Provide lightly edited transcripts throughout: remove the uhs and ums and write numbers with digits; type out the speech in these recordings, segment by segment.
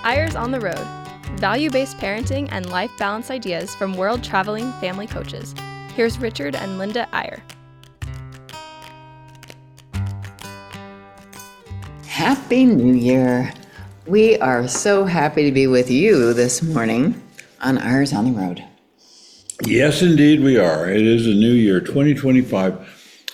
Eyres on the Road, value-based parenting and life balance ideas from world-traveling family coaches. Here's Richard and Linda Eyre. Happy New Year. We are so happy to be with you this morning on Eyres on the Road. Yes, indeed we are. It is a new year, 2025.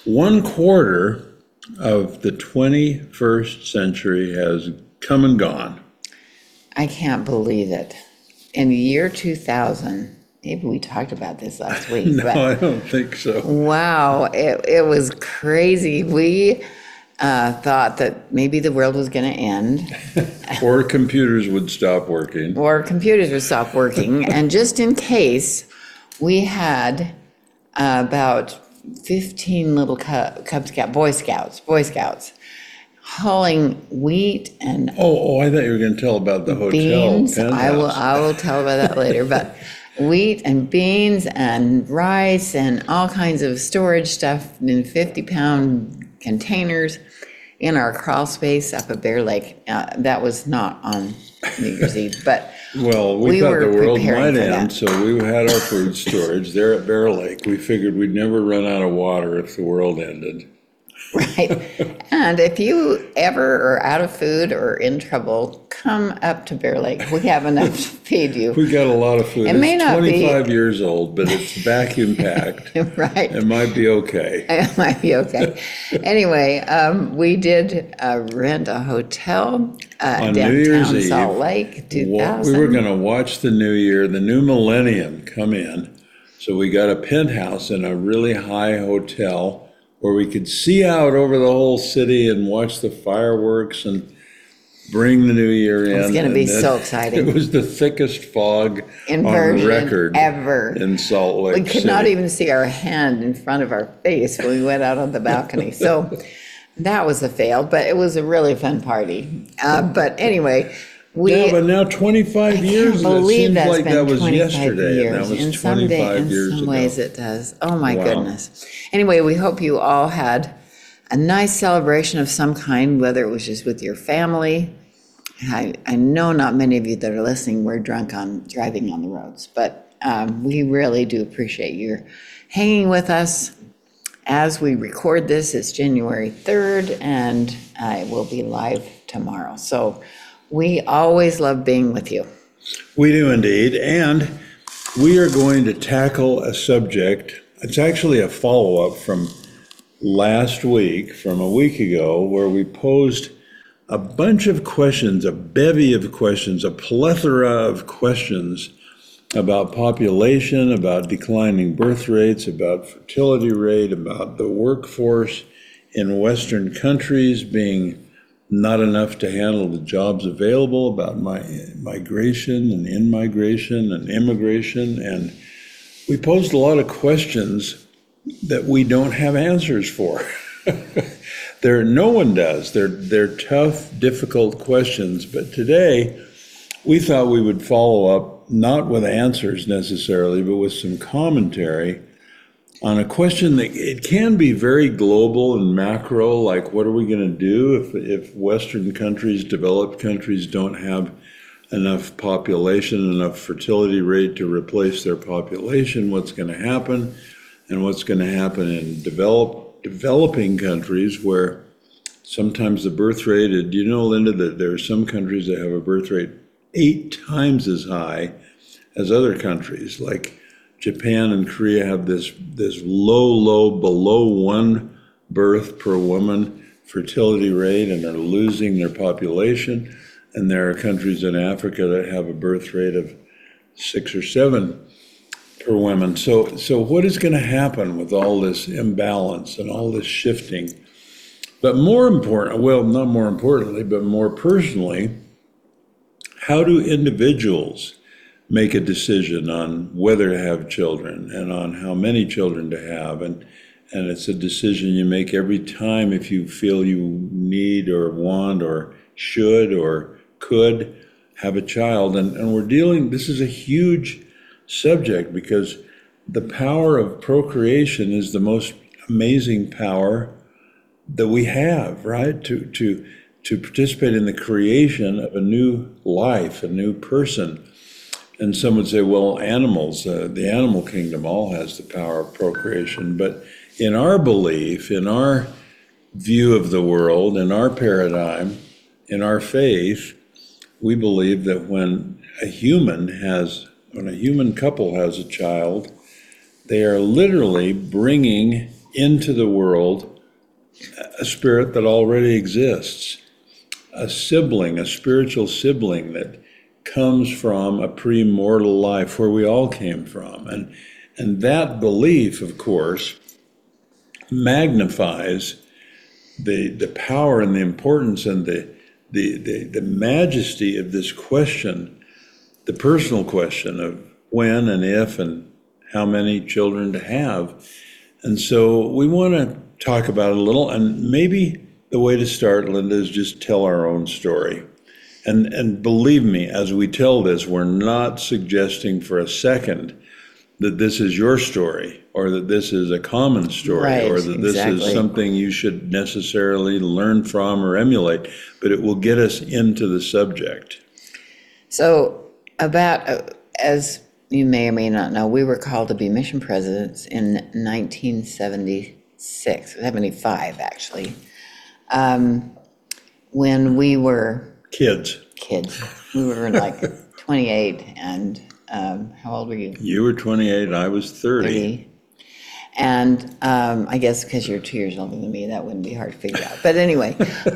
1/4 of the 21st century has come and gone. I can't believe it. In the year 2000, maybe we talked about this last week. No, but I don't think so. wow, it was crazy. We thought that maybe the world was going to end. Or computers would stop working. Or computers would stop working. And just in case, we had about 15 little Boy Scouts, hauling wheat and Oh, I thought you were going to tell about the hotel beans. penthouse. I will tell about that later. But wheat and beans and rice and all kinds of storage stuff in 50-pound containers in our crawl space up at Bear Lake. That was not on New Year's Eve, but Well, we thought were the world preparing might for end, that. so we had our food storage there at Bear Lake. We figured we'd never run out of water if the world ended. Right. And if you ever are out of food or in trouble, come up to Bear Lake. We have enough to feed you. We got a lot of food. It may It's not be- 25 years old, but it's vacuum packed. Right. It might be okay. It might be okay. Anyway, we did rent a hotel On New Year's downtown Eve, Salt Lake, 2000. we were going to watch the new year, the new millennium come in. So we got a penthouse in a really high hotel where we could see out over the whole city and watch the fireworks and bring the new year in. It's going to be And so exciting. It was the thickest fog on Inversion record ever. in Salt Lake We could City. not even see our hand in front of our face when we went out on the balcony. So that was a fail, but it was a really fun party. But anyway, Yeah, but now 25 years, can't believe it seems that's like been that was 25 yesterday, years. and that was in 25 years in some ago. ways it does. Oh my Wow. goodness. Anyway, we hope you all had a nice celebration of some kind, whether it was just with your family. I know not many of you that are listening were drunk on driving on the roads, but we really do appreciate your hanging with us. As we record this, it's January 3rd, and it will be live tomorrow. So we always love being with you. We do indeed, and we are going to tackle a subject. It's actually a follow-up from last week, from a week ago, where we posed a bunch of questions, a bevy of questions, a plethora of questions about population, about declining birth rates, about fertility rate, about the workforce in Western countries being not enough to handle the jobs available, about migration and in-migration and immigration. And we posed a lot of questions that we don't have answers for. No one does. They're tough, difficult questions. But today, we thought we would follow up, not with answers necessarily, but with some commentary on a question that it can be very global and macro, like what are we going to do if Western countries, developed countries, don't have enough population, enough fertility rate to replace their population? What's going to happen? And what's going to happen in developing countries where sometimes the birth rate, do you know, Linda, that there are some countries that have a birth rate 8 times as high as other countries, like Japan and Korea have this low, below 1 birth per woman fertility rate and are losing their population. And there are countries in Africa that have a birth rate of 6 or 7 per woman. So what is going to happen with all this imbalance and all this shifting? But more important, well, not more importantly, but more personally, how do individuals make a decision on whether to have children and on how many children to have? And it's a decision you make every time if you feel you need or want or should or could have a child. And this is a huge subject because the power of procreation is the most amazing power that we have, right? To to participate in the creation of a new life, a new person. And some would say, well, animals, the animal kingdom all has the power of procreation. But in our belief, in our view of the world, in our paradigm, in our faith, we believe that when a human couple has a child, they are literally bringing into the world a spirit that already exists, a sibling, a spiritual sibling that comes from a pre-mortal life where we all came from. And that belief, of course, magnifies the power and the importance and the majesty of this question, the personal question of when and if and how many children to have. And so we want to talk about it a little, and maybe the way to start, Linda, is just tell our own story. And believe me, as we tell this, we're not suggesting for a second that this is your story or that this is a common story, right, or that this is something you should necessarily learn from or emulate, but it will get us into the subject. So about, as you may or may not know, we were called to be mission presidents in 1976, 75 actually, when we were Kids. We were like 28, and how old were you? You were 28, I was 30. And I guess because you're 2 years older than me, that wouldn't be hard to figure out. But anyway,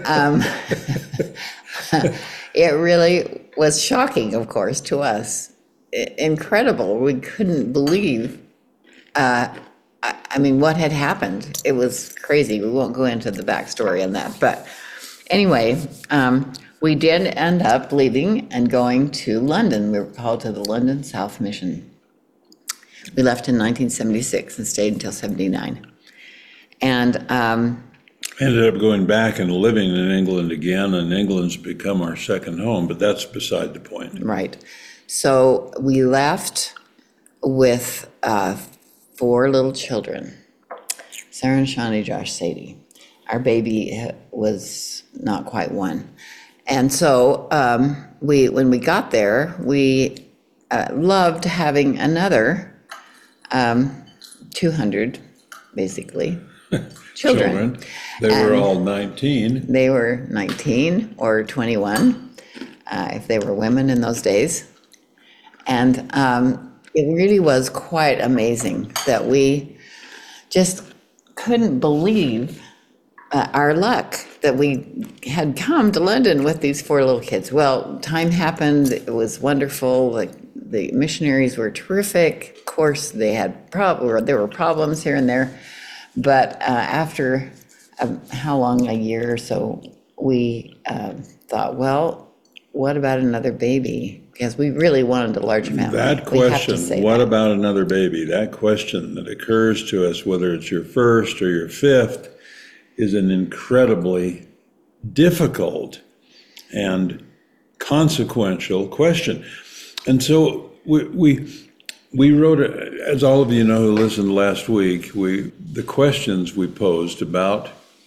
it really was shocking, of course, to us. Incredible. We couldn't believe, I mean, what had happened. It was crazy. We won't go into the backstory on that. But anyway, we did end up leaving and going to London. We were called to the London South Mission. We left in 1976 and stayed until 79. And ended up going back and living in England again, and England's become our second home, but that's beside the point. Right. So we left with 4 little children, Sarah and Shawnee, Josh, Sadie. Our baby was not quite 1. And so when we got there, we loved having another 200, basically, children. They were all 19. They were 19 or 21, if they were women in those days. And it really was quite amazing that we just couldn't believe our luck that we had come to London with these 4 little kids. Well, time happened. It was wonderful. Like, the missionaries were terrific. Of course, they had there were problems here and there. But after how long, a year or so, we thought, well, what about another baby? Because we really wanted a large family. That question, what about another baby? That question that occurs to us, whether it's your first or your 5th, is an incredibly difficult and consequential question. And so we wrote, as all of you know who listened last week, the questions we posed about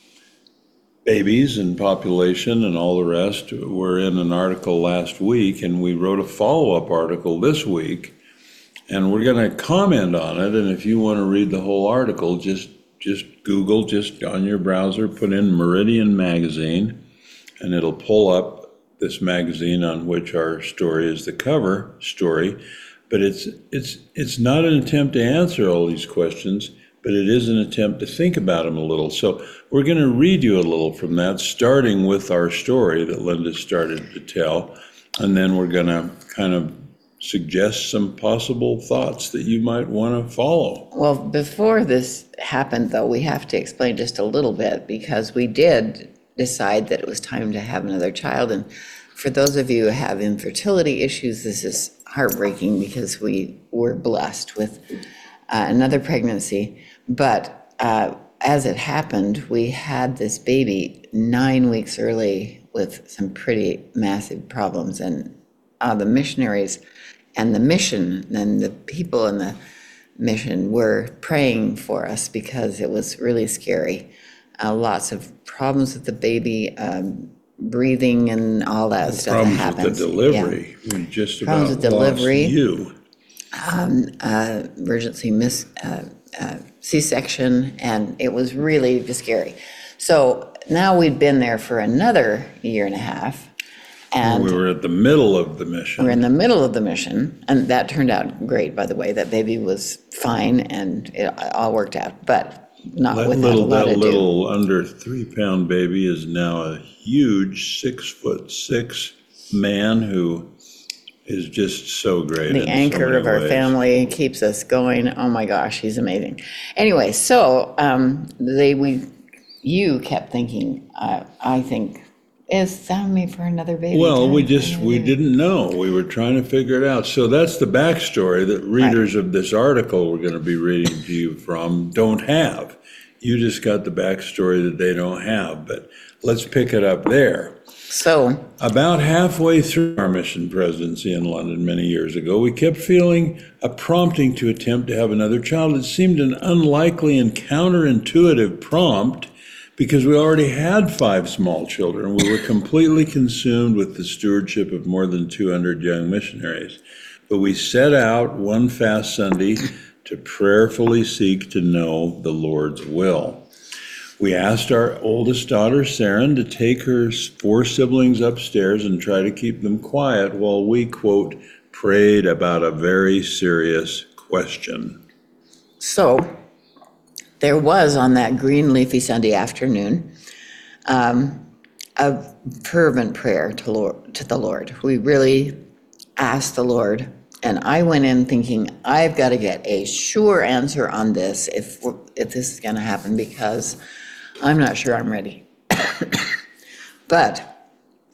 babies and population and all the rest were in an article last week, and we wrote a follow-up article this week, and we're going to comment on it. And if you want to read the whole article, just Google, just on your browser, put in Meridian Magazine, and it'll pull up this magazine on which our story is the cover story. But it's not an attempt to answer all these questions, but it is an attempt to think about them a little. So we're going to read you a little from that, starting with our story that Linda started to tell, and then we're going to kind of suggest some possible thoughts that you might want to follow. Well, before this happened, though, we have to explain just a little bit, because we did decide that it was time to have another child. And for those of you who have infertility issues, this is heartbreaking, because we were blessed with another pregnancy. But as it happened, we had this baby 9 weeks early with some pretty massive problems. And the missionaries and the mission and the people in the mission were praying for us, because it was really scary. Lots of problems with the baby, breathing and all that stuff that Problems happens. with the delivery. We just Problems about with delivery. lost you. Emergency C-section, and it was really just scary. So now we'd been there for another year and a half, and We were at the middle of the mission. we're in the middle of the mission, and that turned out great, by the way. That baby was fine, and it all worked out, but not That without a lot that of do. little under 3-pound baby is now a huge 6'6" man who is just so great. The in so anchor many of our ways. family, keeps us going. Oh my gosh, he's amazing. Anyway, so you kept thinking, I think, is that me for another baby? Well, we time? didn't know. We were trying to figure it out. So that's the backstory that readers of this article we're going to be reading to you from don't have. You just got the backstory that they don't have. But let's pick it up there. So About halfway through our mission presidency in London many years ago, we kept feeling a prompting to attempt to have another child. It seemed an unlikely and counterintuitive prompt because we already had 5 small children. We were completely consumed with the stewardship of more than 200 young missionaries. But we set out one fast Sunday to prayerfully seek to know the Lord's will. We asked our oldest daughter, Saren, to take her 4 siblings upstairs and try to keep them quiet while we, quote, prayed about a very serious question. So there was on that green leafy Sunday afternoon a fervent prayer to the Lord. We really asked the Lord, and I went in thinking, I've got to get a sure answer on this if this is going to happen, because I'm not sure I'm ready. But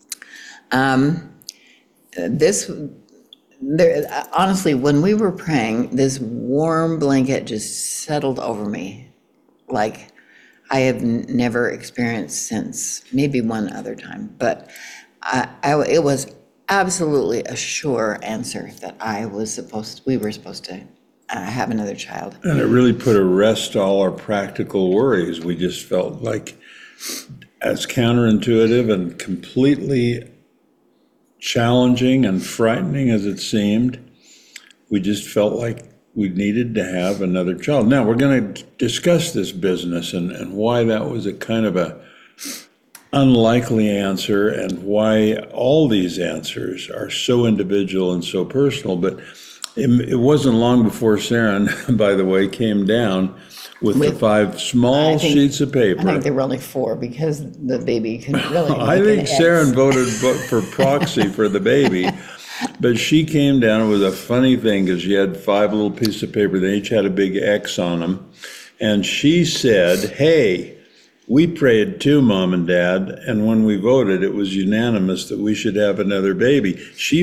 honestly, when we were praying, this warm blanket just settled over me, like I have never experienced since, maybe one other time. But it was absolutely a sure answer that we were supposed to have another child. And it really put to rest all our practical worries. We just felt like, as counterintuitive and completely challenging and frightening as it seemed, we just felt like we needed to have another child. Now, we're going to discuss this business and why that was a kind of a unlikely answer and why all these answers are so individual and so personal. But it wasn't long before Saren, by the way, came down with the 5 small sheets of paper. I think there were only 4 because the baby couldn't really I make think an X. Saren voted for proxy for the baby, but she came down with a funny thing because she had 5 little pieces of paper. They each had a big X on them. And she said, hey, we prayed too, Mom and Dad, and when we voted, it was unanimous that we should have another baby.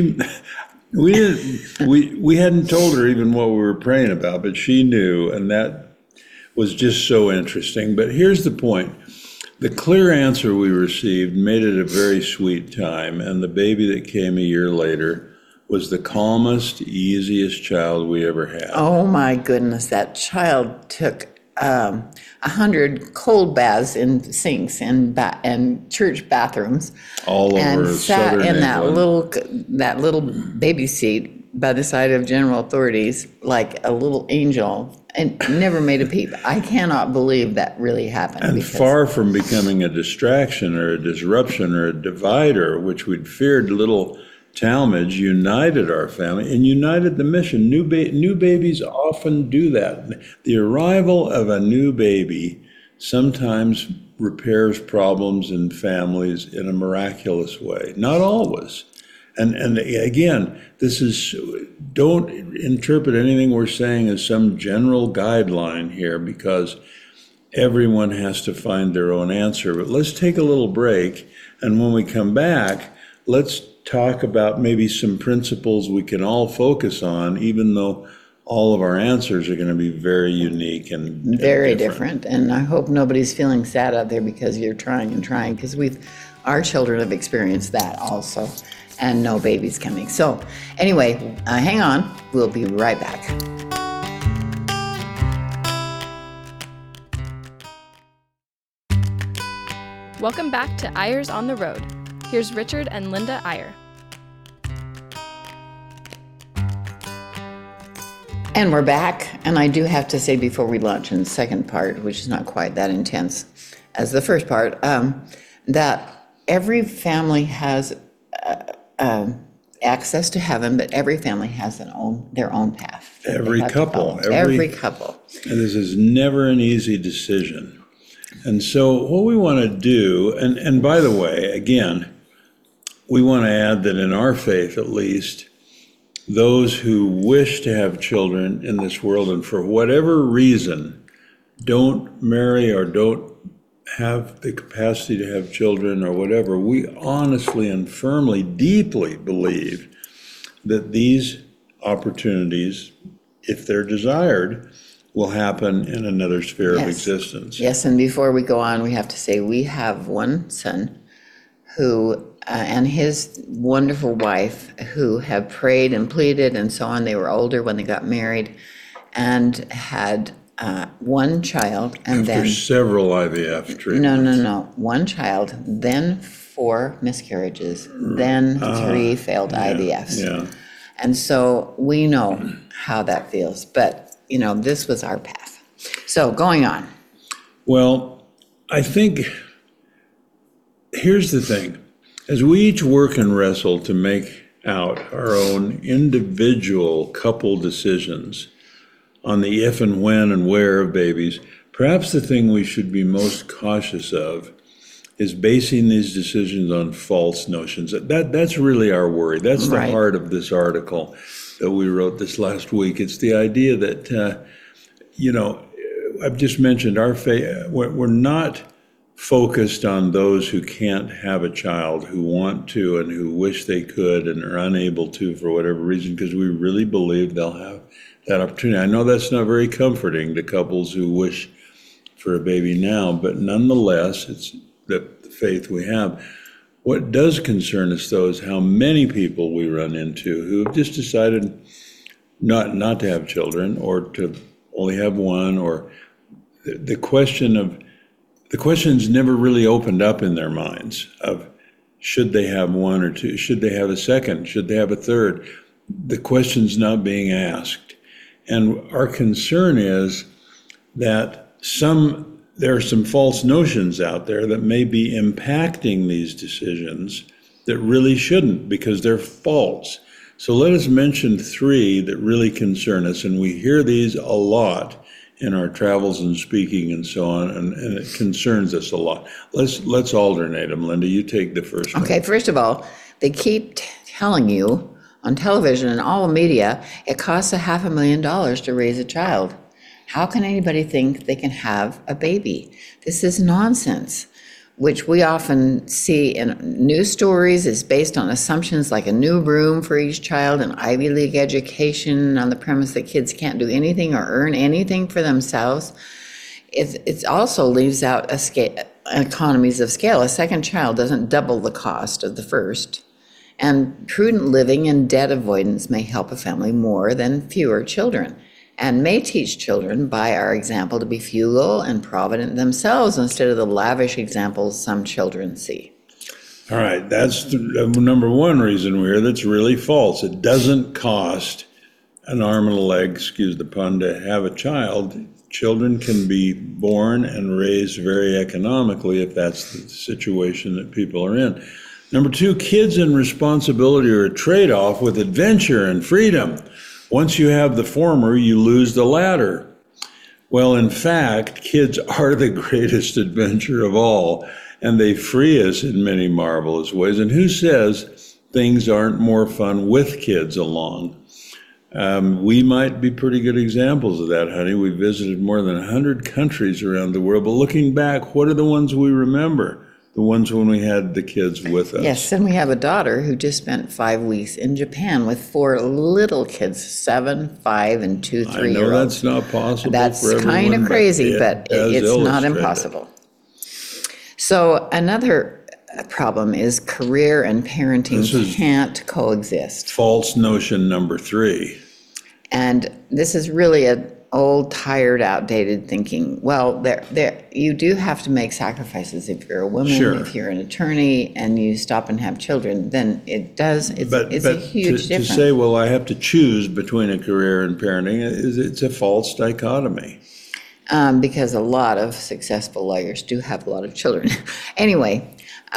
We hadn't told her even what we were praying about, but she knew, and that was just so interesting. But here's the point. The clear answer we received made it a very sweet time, and the baby that came a year later was the calmest, easiest child we ever had. Oh my goodness, that child took 100 cold baths in sinks and church bathrooms, All and over sat southern in England. that little baby seat by the side of general authorities like a little angel, and never made a peep. I cannot believe that really happened. And because far from becoming a distraction or a disruption or a divider, which we'd feared, little Talmage united our family and united the mission. New babies often do that. The arrival of a new baby sometimes repairs problems in families in a miraculous way. Not always. And again, don't interpret anything we're saying as some general guideline here, because everyone has to find their own answer. But let's take a little break, and when we come back, let's talk about maybe some principles we can all focus on, even though all of our answers are going to be very unique and very different. And I hope nobody's feeling sad out there because you're trying and trying, because our children have experienced that also, and no babies coming. So anyway, hang on. We'll be right back. Welcome back to Eyres on the Road. Here's Richard and Linda Iyer. And we're back, and I do have to say before we launch in the second part, which is not quite that intense as the first part, that every family has access to heaven, but every family has their own path. Every couple. Every couple. And this is never an easy decision. And so what we want to do, and by the way, again, we want to add that in our faith at least, those who wish to have children in this world and for whatever reason don't marry or don't have the capacity to have children or whatever, we honestly and firmly, deeply believe that these opportunities, if they're desired, will happen in another sphere of existence. Yes, and before we go on, we have to say we have one son who and his wonderful wife who have prayed and pleaded and so on. They were older when they got married and had one child, and After then several IVF treatments. no, one child, then 4 miscarriages, then 3 failed IVFs. Yeah. And so we know how that feels, but this was our path. So going on. Well, I think here's the thing. As we each work and wrestle to make out our own individual couple decisions on the if and when and where of babies, perhaps the thing we should be most cautious of is basing these decisions on false notions. That's really our worry. That's the heart of this article that we wrote this last week. It's the idea that, I've just mentioned our faith. We're not focused on those who can't have a child, who want to and who wish they could and are unable to for whatever reason, because we really believe they'll have that opportunity. I know that's not very comforting to couples who wish for a baby now, but nonetheless, it's the faith we have. What does concern us, though, is how many people we run into who have just decided not to have children or to only have one, or the question's never really opened up in their minds of should they have one or two, should they have a second, should they have a third. The question's not being asked. And our concern is that there are some false notions out there that may be impacting these decisions that really shouldn't, because they're false. So let us mention 3 that really concern us, and we hear these a lot in our travels and speaking and so on, and it concerns us a lot. Let's alternate them. Linda, you take the first one. Okay, first of all, they keep telling you on television and all the media, it costs $500,000 to raise a child. How can anybody think they can have a baby? This is nonsense, which we often see in news stories, is based on assumptions like a new room for each child, an Ivy League education on the premise that kids can't do anything or earn anything for themselves. It also leaves out economies of scale. A second child doesn't double the cost of the first. And prudent living and debt avoidance may help a family more than fewer children, and may teach children by our example to be frugal and provident themselves instead of the lavish examples some children see. All right, that's the number one reason we're here. That's really false. It doesn't cost an arm and a leg, excuse the pun, to have a child. Children can be born and raised very economically if that's the situation that people are in. Number 2, kids and responsibility are a trade-off with adventure and freedom. Once you have the former, you lose the latter. Well, in fact, kids are the greatest adventure of all, and they free us in many marvelous ways. And who says things aren't more fun with kids along? We might be pretty good examples of that, honey. We visited more than 100 countries around the world, but looking back, what are the ones we remember? The ones when we had the kids with us. Yes, and we have a daughter who just spent 5 weeks in Japan with 4 little kids, 7, 5, and 2 3-year-olds. I know that's not possible. That's for kind of everyone, crazy, but it's not impossible. So another problem is career and parenting can't coexist. False notion number 3. And this is really old, tired, outdated thinking. Well, you do have to make sacrifices if you're a woman, Sure. if you're an attorney, and you stop and have children. Then it's But a huge to difference. say, well, I have to choose between a career and parenting, it's a false dichotomy. Because a lot of successful lawyers do have a lot of children. Anyway.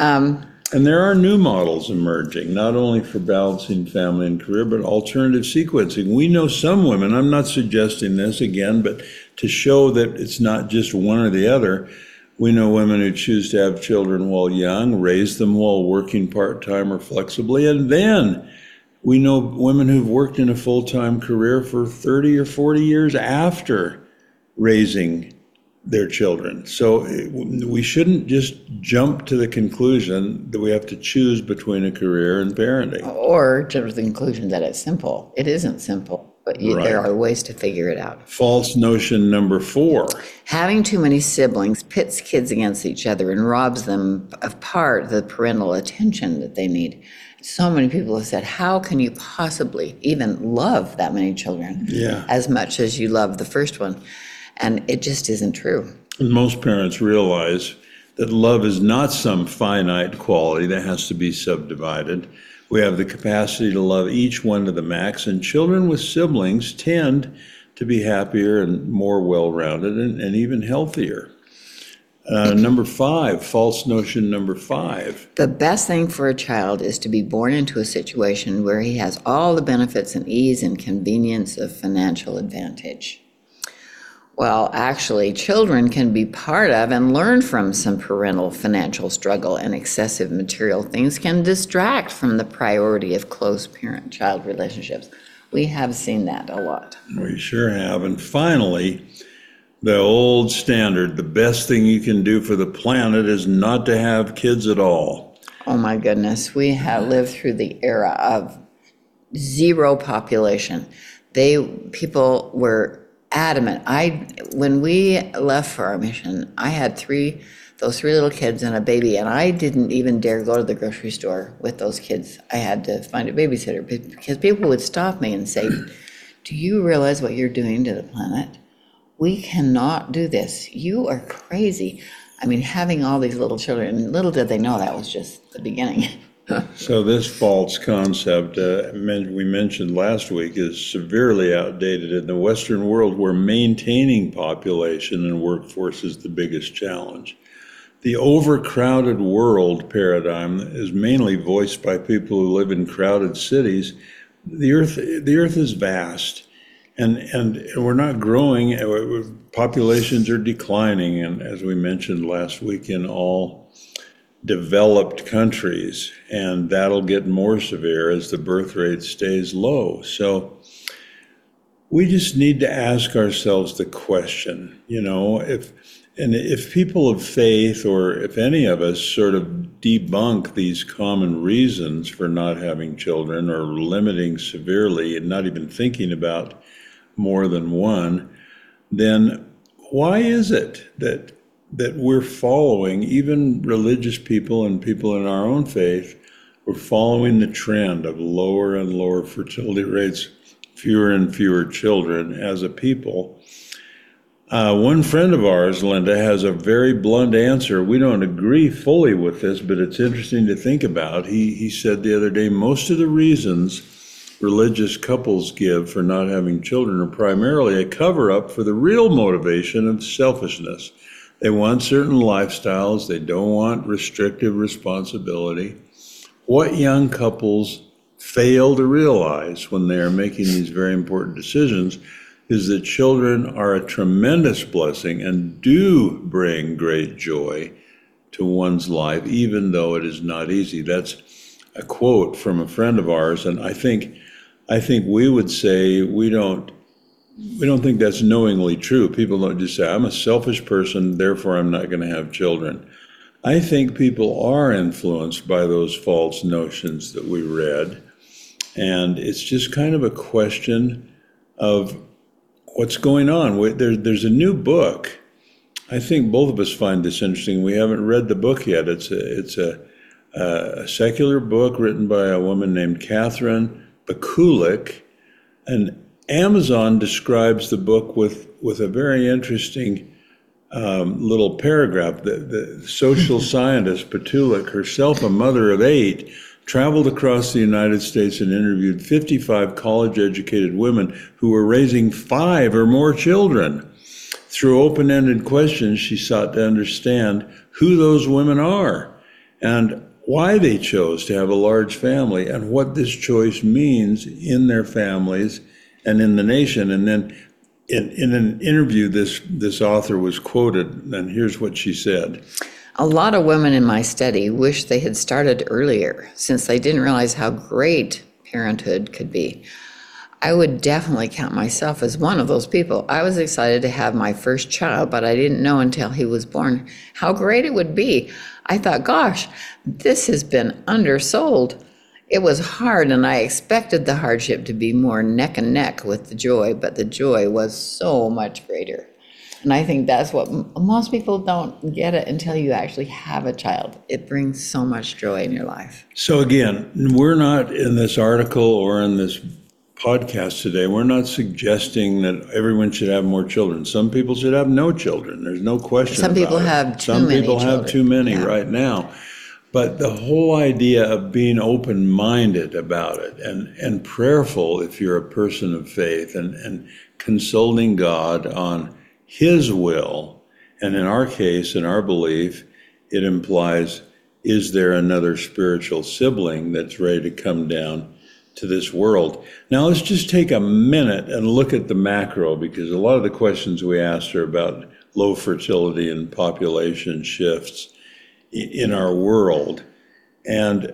And there are new models emerging, not only for balancing family and career, but alternative sequencing. We know some women, I'm not suggesting this again, but to show that it's not just one or the other, we know women who choose to have children while young, raise them while working part-time or flexibly, and then we know women who've worked in a full-time career for 30 or 40 years after raising their children. So we shouldn't just jump to the conclusion that we have to choose between a career and parenting. Or to the conclusion that it's simple. It isn't simple, but there are ways to figure it out. False notion number 4. Having too many siblings pits kids against each other and robs them of part of the parental attention that they need. So many people have said, how can you possibly even love that many children as much as you love the first one? And it just isn't true. And most parents realize that love is not some finite quality that has to be subdivided. We have the capacity to love each one to the max, and children with siblings tend to be happier and more well-rounded and even healthier. Number 5, false notion number 5. The best thing for a child is to be born into a situation where he has all the benefits and ease and convenience of financial advantage. Well, actually, children can be part of and learn from some parental financial struggle, and excessive material things can distract from the priority of close parent-child relationships. We have seen that a lot. We sure have. And finally, the old standard, the best thing you can do for the planet is not to have kids at all. Oh my goodness, we have lived through the era of zero population. People were adamant. When we left for our mission, I had those three little kids and a baby, and I didn't even dare go to the grocery store with those kids. I had to find a babysitter because people would stop me and say, do you realize what you're doing to the planet? We cannot do this. You are crazy. I mean, having all these little children, little did they know that was just the beginning. So this false concept we mentioned last week is severely outdated in the Western world, where maintaining population and workforce is the biggest challenge. The overcrowded world paradigm is mainly voiced by people who live in crowded cities. The earth is vast, and we're not growing. Populations are declining, and as we mentioned last week, in all developed countries, and that'll get more severe as the birth rate stays low. So we just need to ask ourselves the question, if people of faith, or if any of us sort of debunk these common reasons for not having children or limiting severely and not even thinking about more than one, then why is it that we're following, even religious people and people in our own faith, we're following the trend of lower and lower fertility rates, fewer and fewer children as a people? One friend of ours, Linda, has a very blunt answer. We don't agree fully with this, but it's interesting to think about. He said the other day, most of the reasons religious couples give for not having children are primarily a cover-up for the real motivation of selfishness. They want certain lifestyles. They don't want restrictive responsibility. What young couples fail to realize when they are making these very important decisions is that children are a tremendous blessing and do bring great joy to one's life, even though it is not easy. That's a quote from a friend of ours, and I think we would say we don't think that's knowingly true. People don't just say, I'm a selfish person, therefore I'm not going to have children. I think people are influenced by those false notions that we read. And it's just kind of a question of what's going on. There's a new book. I think both of us find this interesting. We haven't read the book yet. It's a secular book written by a woman named Catherine Bakulik, and Amazon describes the book with a very interesting little paragraph. The social scientist Petulik, herself a mother of 8, traveled across the United States and interviewed 55 college-educated women who were raising 5 or more children. Through open-ended questions, she sought to understand who those women are and why they chose to have a large family and what this choice means in their families and in the nation. And then in an interview, this author was quoted, and here's what she said. A lot of women in my study wish they had started earlier, since they didn't realize how great parenthood could be. I would definitely count myself as one of those people. I was excited to have my first child, but I didn't know until he was born how great it would be. I thought, gosh, this has been undersold. It was hard, and I expected the hardship to be more neck and neck with the joy, but the joy was so much greater. And I think that's what most people don't get it until you actually have a child. It brings so much joy in your life. So again, we're not in this article or in this podcast today, we're not suggesting that everyone should have more children. Some people should have no children. There's no question Some people about it. have too Some many people have children. too many Yeah. right now. But the whole idea of being open-minded about it and prayerful if you're a person of faith and consulting God on His will, and in our case, in our belief, it implies, is there another spiritual sibling that's ready to come down to this world? Now let's just take a minute and look at the macro, because a lot of the questions we asked are about low fertility and population shifts in our world. And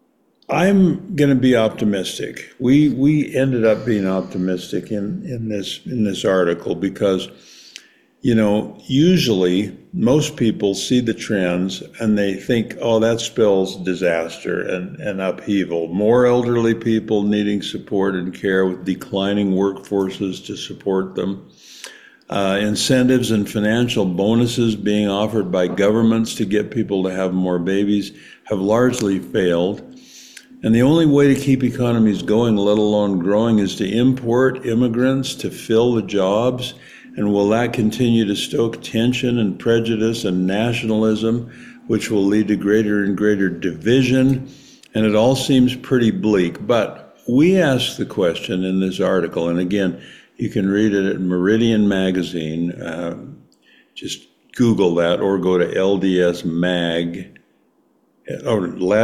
I'm going to be optimistic. We ended up being optimistic in this article because, you know, usually most people see the trends and they think, oh, that spells disaster and upheaval. More elderly people needing support and care with declining workforces to support them. Incentives and financial bonuses being offered by governments to get people to have more babies have largely failed. And the only way to keep economies going, let alone growing, is to import immigrants to fill the jobs. And will that continue to stoke tension and prejudice and nationalism, which will lead to greater and greater division? And it all seems pretty bleak. But we asked the question in this article, and again, you can read it at Meridian Magazine. Just Google that or go to LDS Mag or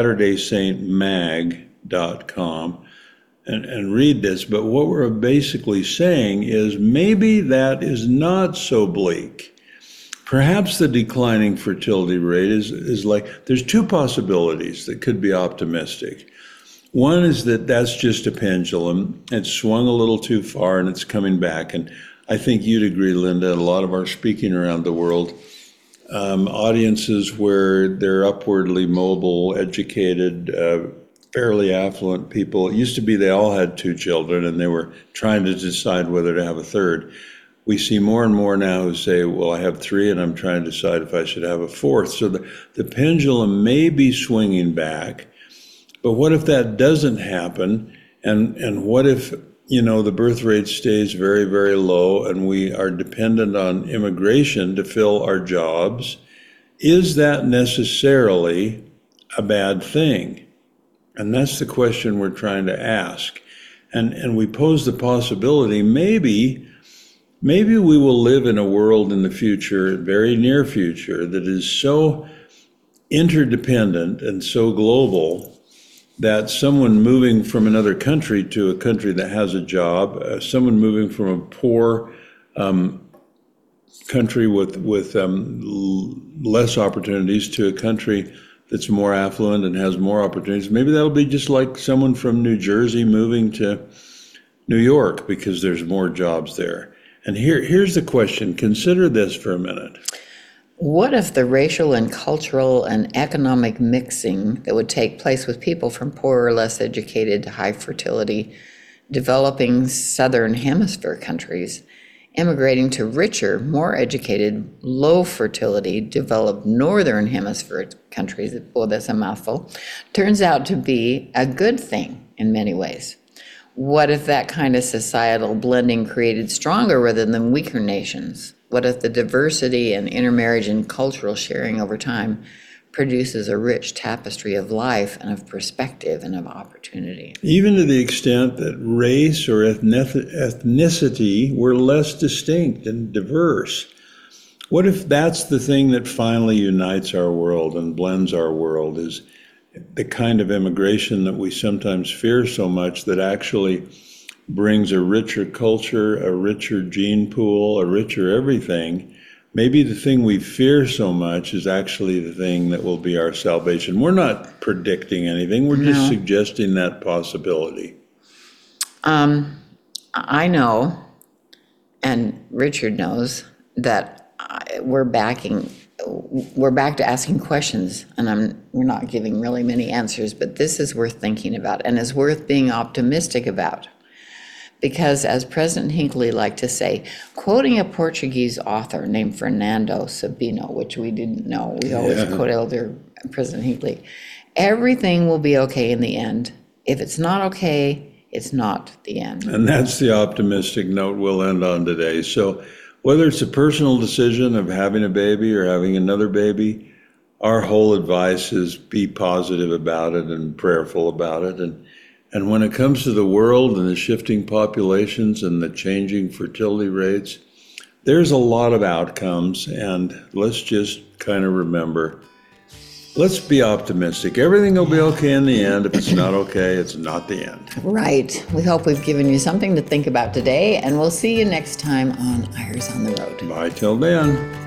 LatterdaySaintMag.com and read this. But what we're basically saying is maybe that is not so bleak. Perhaps the declining fertility rate is like, there's two possibilities that could be optimistic. One is that that's just a pendulum. It's swung a little too far and it's coming back. And I think you'd agree, Linda, a lot of our speaking around the world, audiences where they're upwardly mobile, educated, fairly affluent people. It used to be they all had 2 children and they were trying to decide whether to have a third. We see more and more now who say, well, I have 3 and I'm trying to decide if I should have a 4th. So the pendulum may be swinging back. But what if that doesn't happen? And what if, you know, the birth rate stays very, very low and we are dependent on immigration to fill our jobs? Is that necessarily a bad thing? And that's the question we're trying to ask. And we pose the possibility, maybe we will live in a world in the future, very near future, that is so interdependent and so global that someone moving from another country to a country that has a job, someone moving from a poor country with less opportunities to a country that's more affluent and has more opportunities, maybe that'll be just like someone from New Jersey moving to New York because there's more jobs there. And here's the question. Consider this for a minute. What if the racial and cultural and economic mixing that would take place with people from poorer, less educated to high fertility, developing Southern Hemisphere countries, immigrating to richer, more educated, low fertility, developed Northern Hemisphere countries, well, that's a mouthful, turns out to be a good thing in many ways? What if that kind of societal blending created stronger rather than weaker nations? What if the diversity and intermarriage and cultural sharing over time produces a rich tapestry of life and of perspective and of opportunity? Even to the extent that race or ethnicity were less distinct and diverse. What if that's the thing that finally unites our world and blends our world, is the kind of immigration that we sometimes fear so much that actually brings a richer culture, a richer gene pool, a richer everything. Maybe the thing we fear so much is actually the thing that will be our salvation. We're not predicting anything. We're just suggesting that possibility. I know, and Richard knows, that we're back to asking questions, and we're not giving really many answers, but this is worth thinking about and is worth being optimistic about. Because as President Hinckley liked to say, quoting a Portuguese author named Fernando Sabino, which we didn't know, we always quote Elder President Hinckley, everything will be okay in the end. If it's not okay, it's not the end. And that's the optimistic note we'll end on today. So whether it's a personal decision of having a baby or having another baby, our whole advice is be positive about it and prayerful about it. And when it comes to the world and the shifting populations and the changing fertility rates, there's a lot of outcomes, and let's just kind of remember, let's be optimistic. Everything will be okay in the end. If it's not okay, it's not the end. Right. We hope we've given you something to think about today, and we'll see you next time on Eyres on the Road. Bye till then.